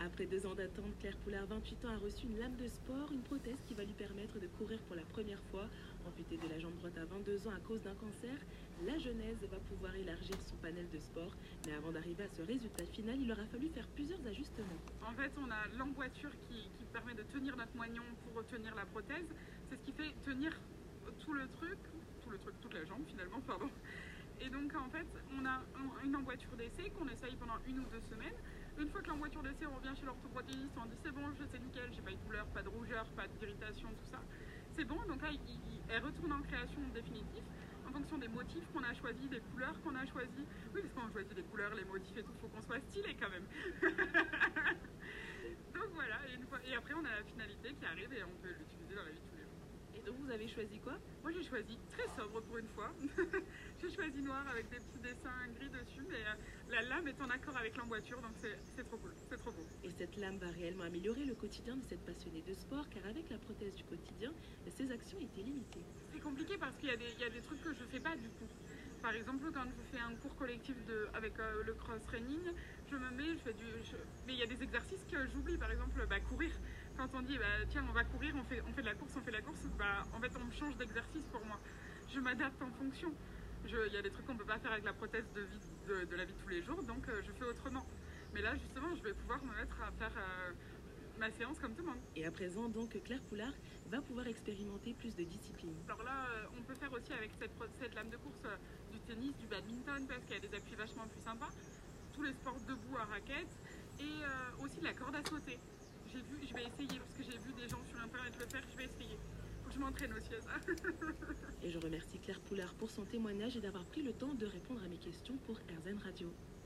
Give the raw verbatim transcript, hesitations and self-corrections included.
Après deux ans d'attente, Claire Poulard, vingt-huit ans, a reçu une lame de sport, une prothèse qui va lui permettre de courir pour la première fois. Amputée de la jambe droite à vingt-deux ans à cause d'un cancer, la Genèse va pouvoir élargir son panel de sport. Mais avant d'arriver à ce résultat final, il aura fallu faire plusieurs ajustements. En fait, on a l'emboîture qui, qui permet de tenir notre moignon pour retenir la prothèse. C'est ce qui fait tenir tout le truc, tout le truc, toute la jambe finalement, pardon. Et donc en fait, on a un, une emboîture d'essai qu'on essaye pendant une ou deux semaines. Une fois que l'emboîture d'essai, on revient chez l'orthoprothésiste, on dit c'est bon, je sais nickel, j'ai pas de douleur, pas de rougeur, pas d'irritation, tout ça. C'est bon, donc là, il, il, elle retourne en création définitive en fonction des motifs qu'on a choisis, des couleurs qu'on a choisis. Oui, parce qu'on choisit les couleurs, les motifs et tout, faut qu'on soit stylé quand même. Donc voilà, et, une fois, et après on a la finalité qui arrive et on peut l'utiliser dans la vie de tous les jours. Et donc vous avez choisi quoi? Moi j'ai choisi très sobre pour une fois. J'ai choisi noir avec des petits dessins gris dessus, mais euh, la lame est en accord avec l'emboîture, donc c'est trop cool, c'est trop beau. Et cette lame va réellement améliorer le quotidien de cette passionnée de sport, car avec la prothèse du quotidien, ses actions étaient limitées. C'est compliqué parce qu'il y, y a des trucs que je fais pas du coup. Par exemple, quand je fais un cours collectif de, avec euh, le cross-training, je me mets, je fais du... Je... Mais il y a des exercices que j'oublie, par exemple, bah, courir. Quand on dit, bah, tiens, on va courir, on fait, on fait de la course, on fait de la course, bah, en fait, on me change d'exercice pour moi. Je m'adapte en fonction. Il y a des trucs qu'on ne peut pas faire avec la prothèse de, vie, de, de la vie de tous les jours, donc euh, je fais autrement. Mais là, justement, je vais pouvoir me mettre à faire... Euh, ma séance comme tout le monde. Et à présent, donc, Claire Poulard va pouvoir expérimenter plus de disciplines. Alors là, on peut faire aussi avec cette, cette lame de course du tennis, du badminton, parce qu'il y a des appuis vachement plus sympas. Tous les sports debout à raquettes et euh, aussi de la corde à sauter. J'ai vu, je vais essayer, parce que j'ai vu des gens sur internet le faire, je vais essayer. Faut que je m'entraîne aussi à ça. Et je remercie Claire Poulard pour son témoignage et d'avoir pris le temps de répondre à mes questions pour R Z N Radio.